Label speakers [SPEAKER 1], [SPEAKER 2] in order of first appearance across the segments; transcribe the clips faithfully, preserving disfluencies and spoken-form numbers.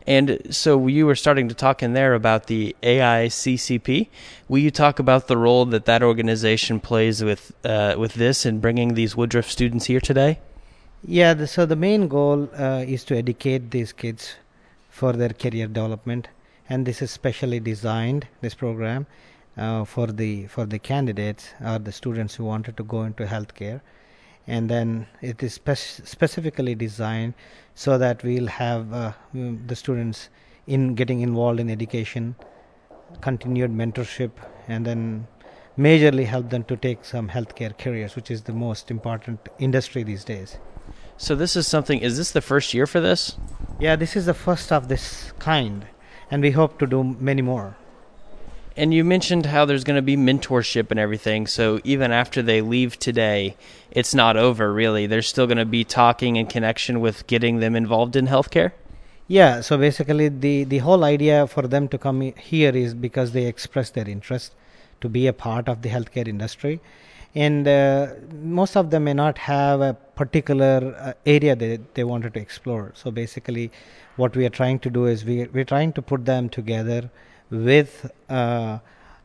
[SPEAKER 1] And so you were starting to talk in there about the A I C C P. Will you talk about the role that that organization plays with uh, with this and bringing these Woodruff students here today?
[SPEAKER 2] Yeah, the, so the main goal uh, is to educate these kids for their career development, and this is specially designed, this program, uh, for the for the candidates or the students who wanted to go into healthcare. And then it is spec- specifically designed so that we'll have uh, mm, the students in getting involved in education, continued mentorship, and then majorly help them to take some healthcare careers, which is the most important industry these days.
[SPEAKER 1] So this is something, is this the first year for this?
[SPEAKER 2] Yeah, this is the first of this kind, and we hope to do many more.
[SPEAKER 1] And you mentioned how there's going to be mentorship and everything, so even after they leave today, it's not over, really. There's still going to be talking and connection with getting them involved in healthcare?
[SPEAKER 2] Yeah, so basically the, the whole idea for them to come here is because they express their interest to be a part of the healthcare industry. And uh, most of them may not have a particular uh, area that they wanted to explore. So basically what we are trying to do is we, we're trying to put them together with uh,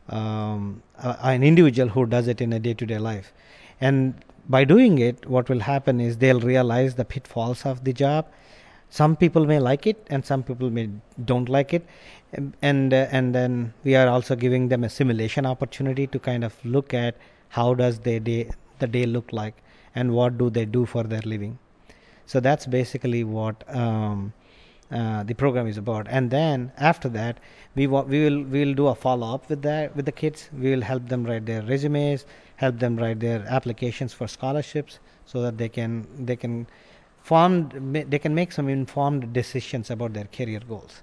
[SPEAKER 2] um, uh, an individual who does it in a day-to-day life. And by doing it, what will happen is they'll realize the pitfalls of the job. Some people may like it and some people may don't like it. And and, uh, and then we are also giving them a simulation opportunity to kind of look at how does their day, the day look like and what do they do for their living. So that's basically what um, uh, the program is about. And then after that, we wa- we will we will do a follow up with that with the kids. We will help them write their resumes, help them write their applications for scholarships, so that they can they can form they can make some informed decisions about their career goals.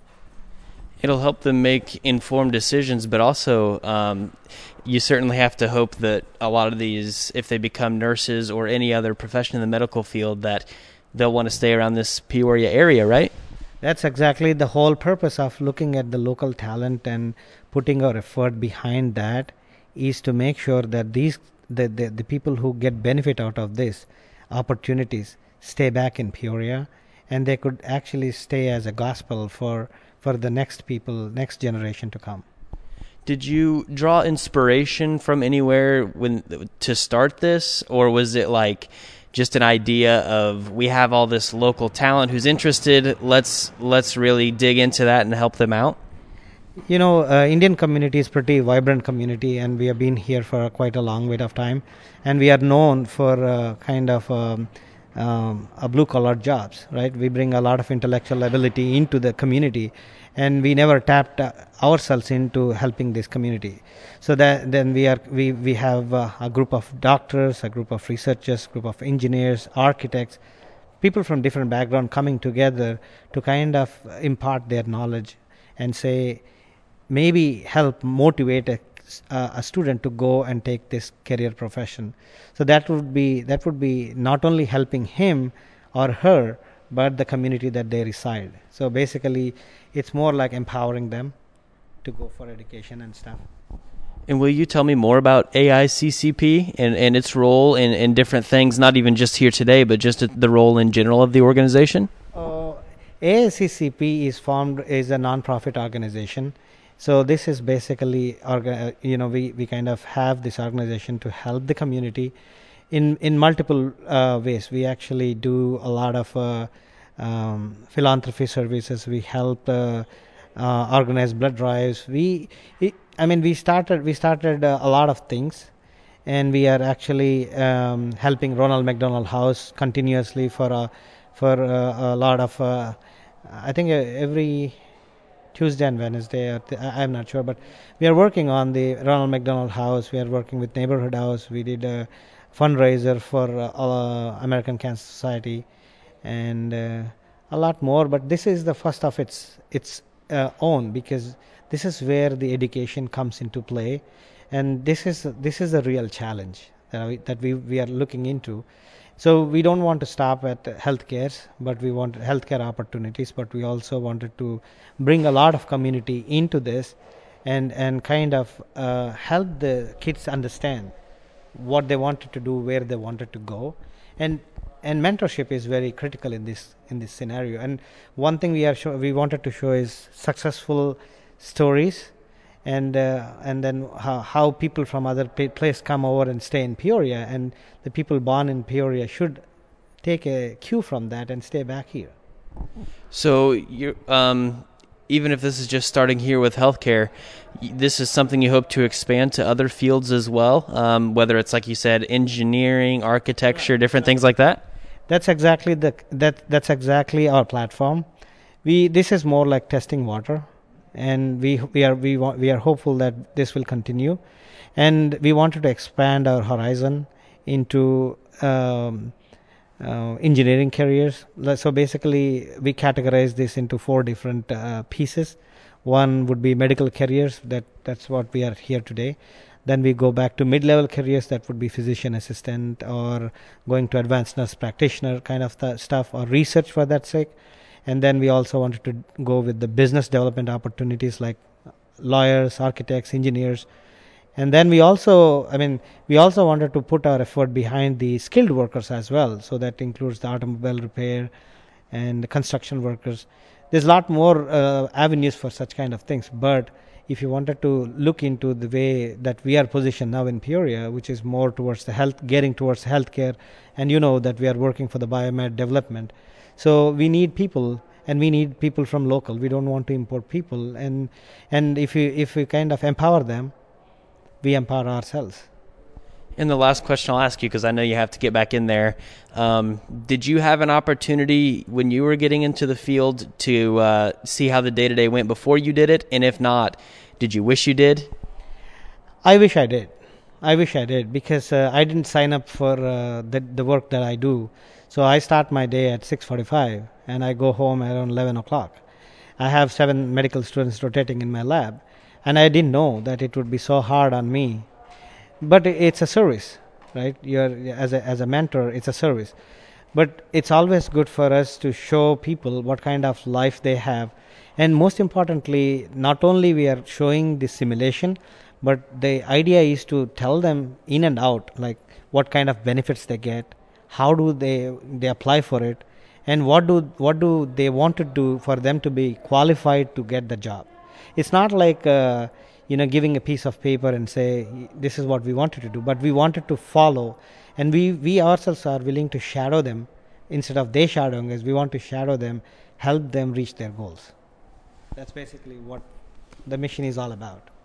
[SPEAKER 1] It'll help them make informed decisions, but also um, you certainly have to hope that a lot of these, if they become nurses or any other profession in the medical field, that they'll want to stay around this Peoria area, right?
[SPEAKER 2] That's exactly the whole purpose of looking at the local talent and putting our effort behind that, is to make sure that these the, the, the people who get benefit out of this opportunities stay back in Peoria, and they could actually stay as a gospel for for the next people, next generation to come.
[SPEAKER 1] Did you draw inspiration from anywhere when to start this, or was it like just an idea of we have all this local talent who's interested, let's let's really dig into that and help them out?
[SPEAKER 2] You know, uh, Indian community is pretty vibrant community, and we have been here for quite a long wait of time, and we are known for uh, kind of um, um, a blue collar jobs, right? We bring a lot of intellectual ability into the community, and we never tapped uh, ourselves into helping this community. So that then we are we we have uh, a group of doctors, a group of researchers, group of engineers, architects, people from different background coming together to kind of impart their knowledge and say, maybe help motivate a, uh, a student to go and take this career profession. So that would be that would be not only helping him or her, but the community that they reside. So basically, it's more like empowering them to go for education and stuff.
[SPEAKER 1] And will you tell me more about A I C C P and, and its role in, in different things, not even just here today, but just the role in general of the organization?
[SPEAKER 2] Uh, A I C C P is formed is a non-profit organization. So this is basically, orga- you know, we, we kind of have this organization to help the community in in multiple uh, ways. We actually do a lot of uh, um, philanthropy services. We help uh, uh, organize blood drives. We, it, I mean, we started we started uh, a lot of things, and we are actually um, helping Ronald McDonald House continuously for a for uh, a lot of. Uh, I think uh, every Tuesday and Wednesday, I'm not sure, but we are working on the Ronald McDonald House. We are working with Neighborhood House. We did a fundraiser for uh, uh, American Cancer Society, and uh, a lot more. But this is the first of its its uh, own, because this is where the education comes into play, and this is this is a real challenge that we, that we we are looking into. So we don't want to stop at healthcare, but we want healthcare opportunities, but we also wanted to bring a lot of community into this, and, and kind of uh, help the kids understand what they wanted to do, where they wanted to go. And and mentorship is very critical in this in this scenario. And one thing we are show, we wanted to show is successful stories, and uh, and then how, how people from other places come over and stay in Peoria, and the people born in Peoria should take a cue from that and stay back here.
[SPEAKER 1] So you um, even if this is just starting here with healthcare, this is something you hope to expand to other fields as well, um, whether it's, like you said, engineering, architecture, different things like that?
[SPEAKER 2] That's exactly the that that's exactly our platform. We this is more like testing water, and we we are we want, we are hopeful that this will continue, and we wanted to expand our horizon into um, uh, engineering careers. So basically, we categorize this into four different uh, pieces. One would be medical careers. That that's what we are here today. Then we go back to mid-level careers, that would be physician assistant or going to advanced nurse practitioner kind of th- stuff, or research for that sake. And then we also wanted to go with the business development opportunities like lawyers, architects, engineers. And then we also, I mean, we also wanted to put our effort behind the skilled workers as well. So that includes the automobile repair and the construction workers. There's a lot more uh, avenues for such kind of things, but if you wanted to look into the way that we are positioned now in Peoria, which is more towards the health, getting towards healthcare, and you know that we are working for the biomed development. So we need people, and we need people from local. We don't want to import people, and and if we if we kind of empower them, we empower ourselves.
[SPEAKER 1] And the last question I'll ask you, because I know you have to get back in there, um, did you have an opportunity when you were getting into the field to uh, see how the day-to-day went before you did it? And if not, did you wish you did?
[SPEAKER 2] I wish I did. I wish I did, because uh, I didn't sign up for uh, the, the work that I do. So I start my day at six forty-five and I go home around eleven o'clock. I have seven medical students rotating in my lab, and I didn't know that it would be so hard on me. But it's a service, right? You're as a as a mentor, it's a service. But it's always good for us to show people what kind of life they have, and most importantly, not only we are showing the simulation, but the idea is to tell them in and out, like what kind of benefits they get, how do they they apply for it, and what do what do they want to do for them to be qualified to get the job. It's not like uh, you know, giving a piece of paper and say, this is what we wanted to do, but we wanted to follow, and we, we ourselves are willing to shadow them. Instead of they shadowing us, we want to shadow them, help them reach their goals. That's basically what the mission is all about.